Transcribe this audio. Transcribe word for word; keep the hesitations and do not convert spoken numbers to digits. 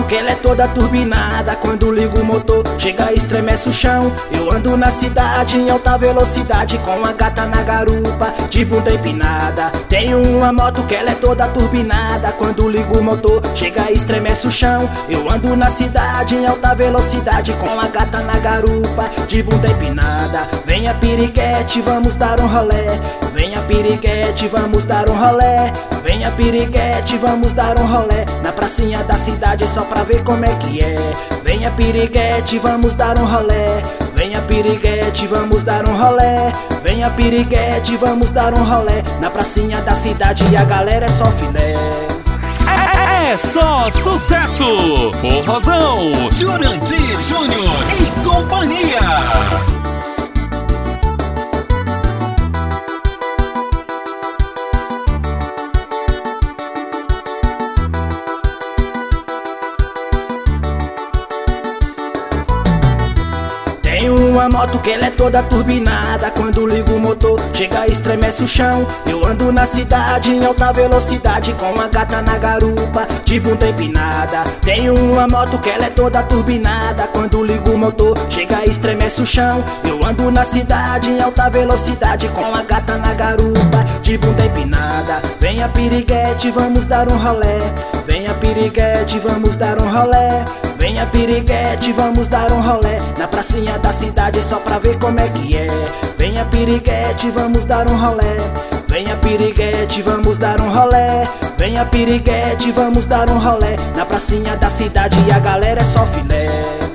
que ela é toda turbinada. Quando ligo o motor, chega e estremece o chão. Eu ando na cidade em alta velocidade, com a gata na garupa, de bunda empinada. Tenho uma moto que ela é toda turbinada. Quando ligo o motor, chega e estremece o chão. Eu ando na cidade em alta velocidade, com a gata na garupa, de bunda empinada. Venha piriguete, vamos dar um rolé. Venha piriguete, vamos dar um rolé. Venha piriguete, vamos dar um rolé na pracinha da cidade só pra ver como é que é. Venha piriguete, vamos dar um rolé. Venha piriguete, vamos dar um rolé. Venha piriguete, vamos dar um rolé na pracinha da cidade e a galera é só filé. É só sucesso! Forrozão, Jurandir Júnior e companhia. Tenho uma moto que ela é toda turbinada. Quando ligo o motor, chega e estremece o chão. Eu ando na cidade em alta velocidade, com a gata na garupa, de bunda empinada. Tenho uma moto que ela é toda turbinada. Quando ligo o motor, chega e estremece o chão. Eu ando na cidade em alta velocidade, com a gata na garupa, de bunda empinada. Venha piriguete, vamos dar um rolé. Venha piriguete, vamos dar um rolé. Venha piriguete, vamos dar um rolé na pracinha da cidade só pra ver como é que é. Venha piriguete, vamos dar um rolé. Venha piriguete, vamos dar um rolé. Venha piriguete, vamos dar um rolé na pracinha da cidade e a galera é só filé.